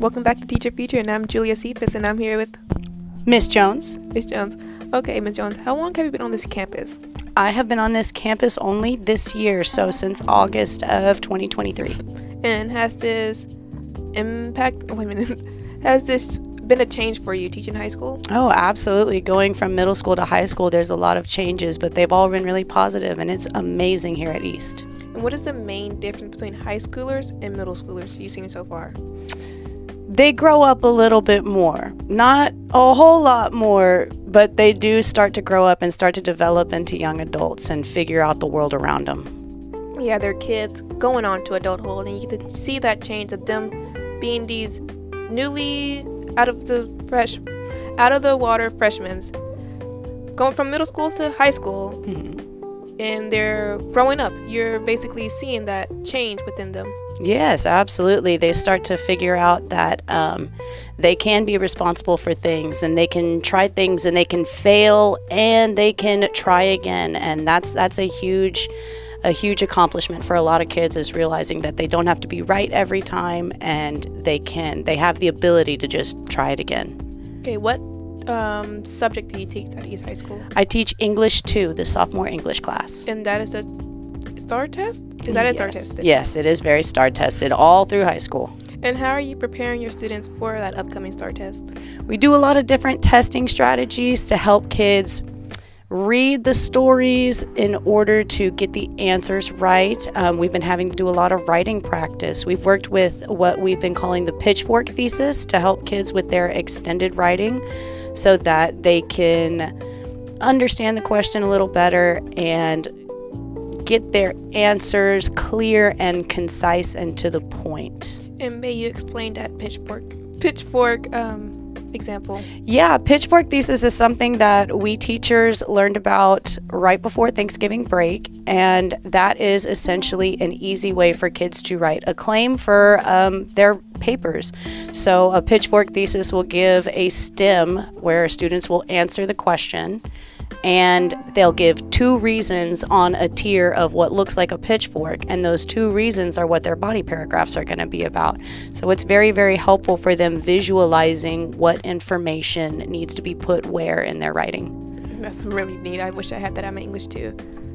Welcome back to Teacher Feature, and I'm Julia Cephas, and I'm here with Miss Jones. Miss Jones. Okay, Miss Jones, how long have you been on this campus? I have been on this campus only this year, so since August of 2023. And has this has this been a change for you teaching high school? Oh, absolutely. Going from middle school to high school, there's a lot of changes, but they've all been really positive, and it's amazing here at East. And what is the main difference between high schoolers and middle schoolers you've seen so far? They grow up a little bit more. Not a whole lot more, but they do start to grow up and start to develop into young adults and figure out the world around them. Yeah, they're kids going on to adulthood, and you get to see that change of them being these newly out of the water freshmen, going from middle school to high school, and they're growing up. You're basically seeing that change within them. Yes, absolutely. They start to figure out that they can be responsible for things, and they can try things, and they can fail, and they can try again. And that's a huge accomplishment for a lot of kids, is realizing that they don't have to be right every time, and they have the ability to just try it again. Okay, what subject do you teach at East High School? I teach English 2, the sophomore English class. And that is the STAR test? Is that a STAR test? Yes, it is very STAR tested all through high school. And how are you preparing your students for that upcoming STAR test? We do a lot of different testing strategies to help kids read the stories in order to get the answers right. We've been having to do a lot of writing practice. We've worked with what we've been calling the pitchfork thesis to help kids with their extended writing so that they can understand the question a little better and get their answers clear and concise and to the point. And may you explain that pitchfork example? Yeah, pitchfork thesis is something that we teachers learned about right before Thanksgiving break, and that is essentially an easy way for kids to write a claim for their papers. So a pitchfork thesis will give a stem where students will answer the question, and they'll give 2 reasons on a tier of what looks like a pitchfork, and those 2 reasons are what their body paragraphs are going to be about. So it's very, very helpful for them visualizing what information needs to be put where in their writing. That's really neat. I wish I had that in my English too.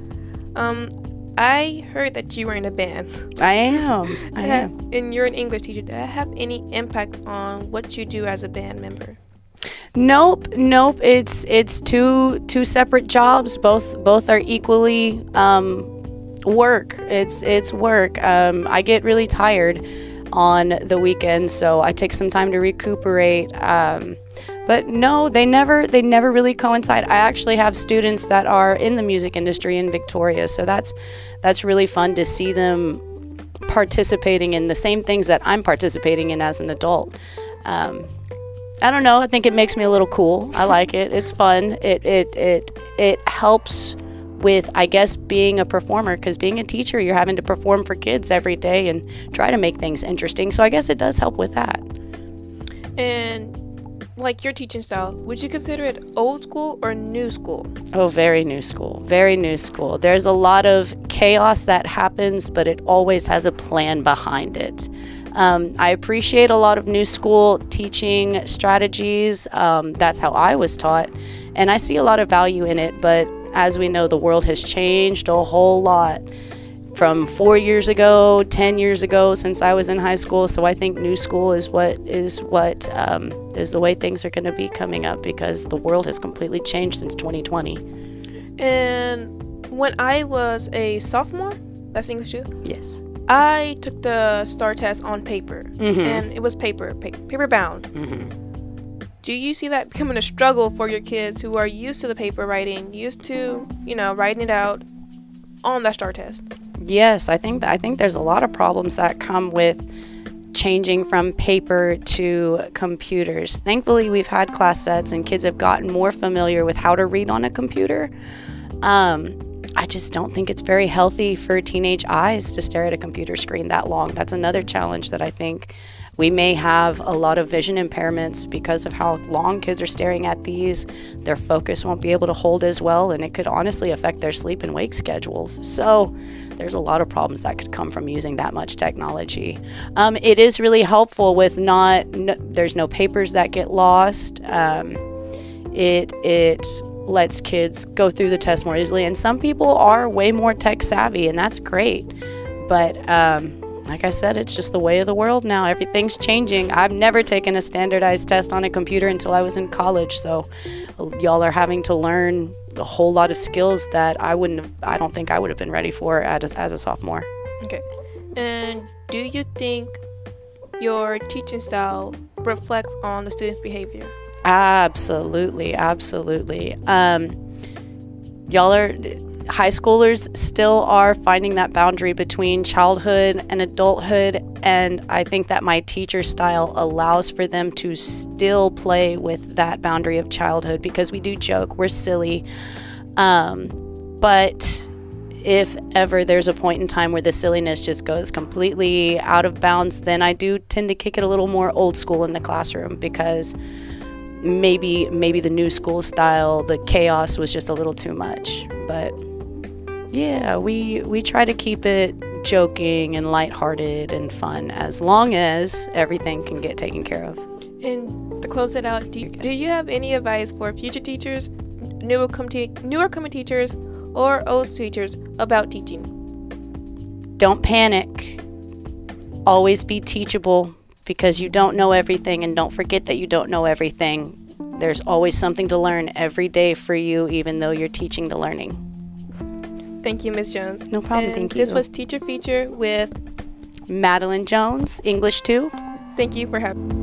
I heard that you were in a band. I am. And you're an English teacher. Did that have any impact on what you do as a band member? Nope. It's two separate jobs. Both are equally work. It's work. I get really tired on the weekends, so I take some time to recuperate. But no, they never really coincide. I actually have students that are in the music industry in Victoria, so that's really fun to see them participating in the same things that I'm participating in as an adult. I don't know. I think it makes me a little cool. I like it. It's fun. It helps with, I guess, being a performer, because being a teacher, you're having to perform for kids every day and try to make things interesting. So I guess it does help with that. And like your teaching style, would you consider it old school or new school? Oh, very new school. Very new school. There's a lot of chaos that happens, but it always has a plan behind it. I appreciate a lot of new school teaching strategies. That's how I was taught, and I see a lot of value in it. But as we know, the world has changed a whole lot from 4 years ago, 10 years ago since I was in high school. So I think new school is the way things are going to be coming up, because the world has completely changed since 2020. And when I was a sophomore, that's English too? Yes. I took the STAR test on paper, and it was paper bound. Do you see that becoming a struggle for your kids who are used to the paper writing, used to, writing it out on that STAR test? Yes, I think there's a lot of problems that come with changing from paper to computers. Thankfully, we've had class sets, and kids have gotten more familiar with how to read on a computer. I just don't think it's very healthy for teenage eyes to stare at a computer screen that long. That's another challenge that I think We may have a lot of vision impairments because of how long kids are staring at these. Their focus won't be able to hold as well, and it could honestly affect their sleep and wake schedules. So there's a lot of problems that could come from using that much technology. It is really helpful with there's no papers that get lost. It lets kids go through the test more easily, and some people are way more tech savvy, and that's great. But like I said, it's just the way of the world now. Everything's changing. I've never taken a standardized test on a computer until I was in college, so y'all are having to learn a whole lot of skills that I don't think I would have been ready for as a sophomore. Okay. And do you think your teaching style reflects on the students' behavior? Absolutely. High schoolers still are finding that boundary between childhood and adulthood, and I think that my teacher style allows for them to still play with that boundary of childhood, because we do joke, we're silly, but if ever there's a point in time where the silliness just goes completely out of bounds, then I do tend to kick it a little more old school in the classroom, because maybe the new school style, the chaos was just a little too much. But yeah, we try to keep it joking and lighthearted and fun, as long as everything can get taken care of. And to close it out, do you have any advice for future teachers, newer coming teachers, or old teachers about teaching? Don't panic. Always be teachable, because you don't know everything, and don't forget that you don't know everything. There's always something to learn every day for you, even though you're teaching the learning. Thank you, Ms. Jones. No problem, thank you. This was Teacher Feature with Madeline Jones, English 2. Thank you for having me.